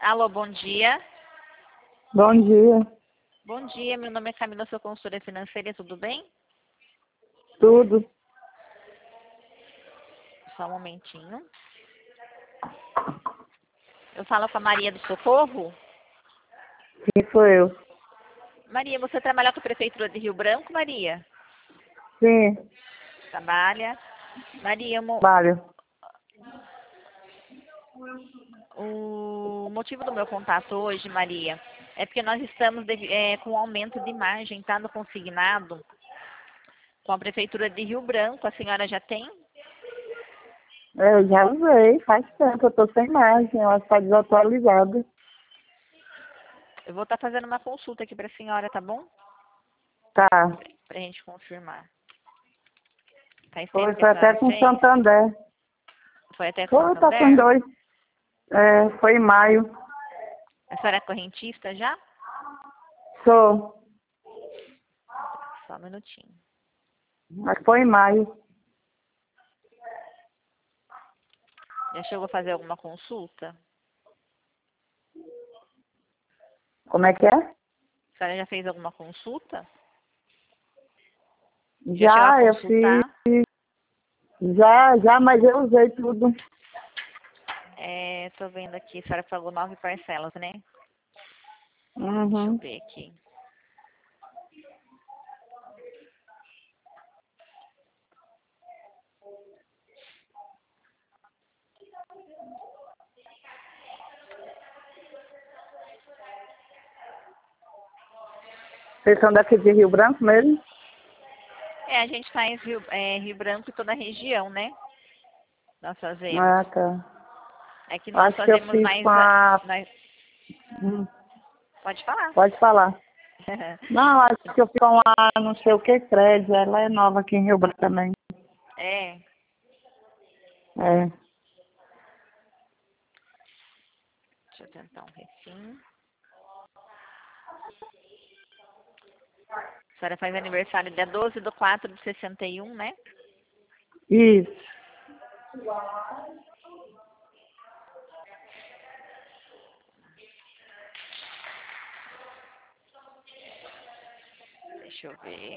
Alô, bom dia. Bom dia. Bom dia, meu nome é Camila, sou consultora financeira, tudo bem? Tudo. Só um momentinho. Eu falo com a Maria do Socorro. Quem sou eu? Maria, você trabalha com a Prefeitura de Rio Branco, Maria? Sim, Trabalha. Maria, trabalho. o motivo do meu contato hoje, Maria, é porque nós estamos com um aumento de margem, tá, no consignado com a Prefeitura de Rio Branco. A senhora já tem? Eu já usei, faz tempo, eu tô sem margem, ela está desatualizada. Eu vou estar fazendo uma consulta aqui para a senhora, tá bom? Tá. Para a gente confirmar. Faz tempo Foi, que a foi até senhora com fez? Santander. Foi até com Foi, tá com Santander? 2. Foi em maio. A senhora é correntista já? Sou. Só um minutinho. Mas foi em maio. Já chegou a fazer alguma consulta? Como é que é? A senhora já fez alguma consulta? Já chegou a Já, eu consultar? fiz. Já, mas eu usei tudo. Tô vendo aqui, a senhora pagou 9 parcelas, né? Deixa eu Uhum. ver aqui. Vocês são daqui de Rio Branco mesmo? A gente faz Rio Branco e toda a região, né? Nós fazemos. Ah, tá. É que nós Acho que eu fazemos fiz mais. com a. Nós... Hum, Pode falar. Pode falar. Não, acho que eu fiz com a não sei o que crédito. Ela é nova aqui em Rio Branco também. É. É. Deixa eu tentar um refim. A senhora faz aniversário dia 12/4/61, né? Isso. Deixa eu ver.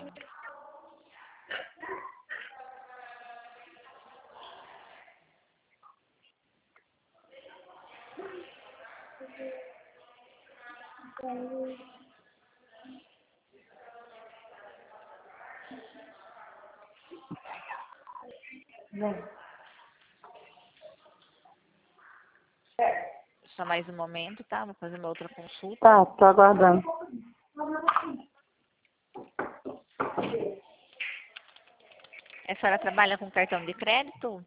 Só mais um momento, tá? Vou fazer uma outra consulta. Tá, tô aguardando. A senhora trabalha com cartão de crédito?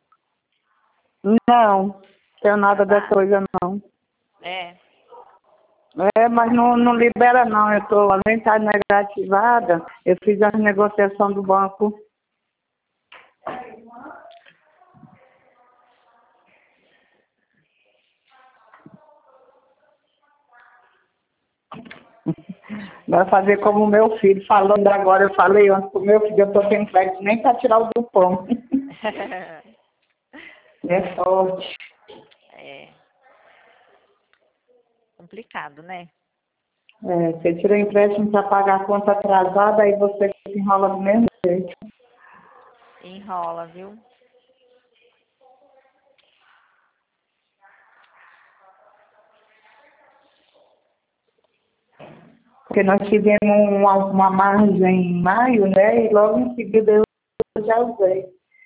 Não, tenho nada dessa Trabalha. coisa não. É. Mas não libera não. Eu tô, além de estar negativada, eu fiz a negociação do banco. Vai fazer como o meu filho, falando agora, eu falei antes pro meu filho, eu tô sem crédito nem para tirar o do pão. É forte. É complicado, né? Você tira o empréstimo para pagar a conta atrasada, aí você se enrola do mesmo jeito. Enrola, viu? Porque nós tivemos uma margem em maio, né? E logo em seguida eu já usei.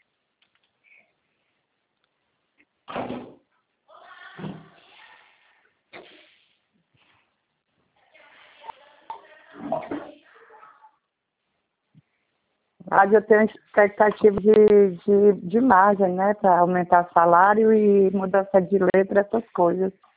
Mas eu tenho expectativa de margem, né? Para aumentar salário e mudança de letra, essas coisas.